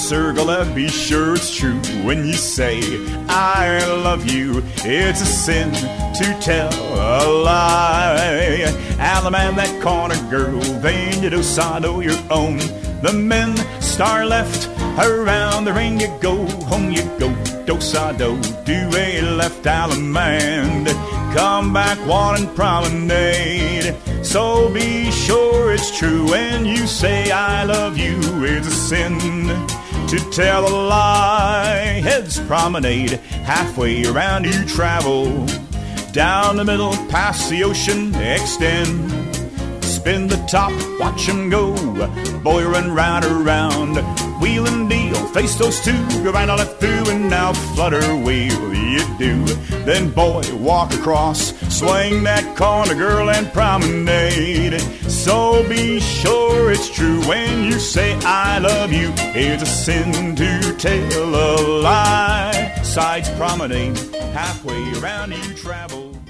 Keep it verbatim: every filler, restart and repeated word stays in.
circle F, be sure it's true when you say I love you. It's a sin to tell a lie. Allemande that corner girl, then you do sado your own. The men star left, around the ring you go, home you go, do-sa-do, do a left Allemande, come back wanting promenade. So be sure it's true when you say I love you. It's a sin to tell a lie. Heads promenade, halfway around you travel, down the middle, past the ocean, extend. Spin the top, watch 'em go, boy run round around, wheel and deal, face those two, go right on it through, and now flutter wheel you do. Then boy walk across, swing that corner girl and promenade. So be sure it's true when you say I love you. It's a sin to tell a lie. Sides promenade, halfway around you travel.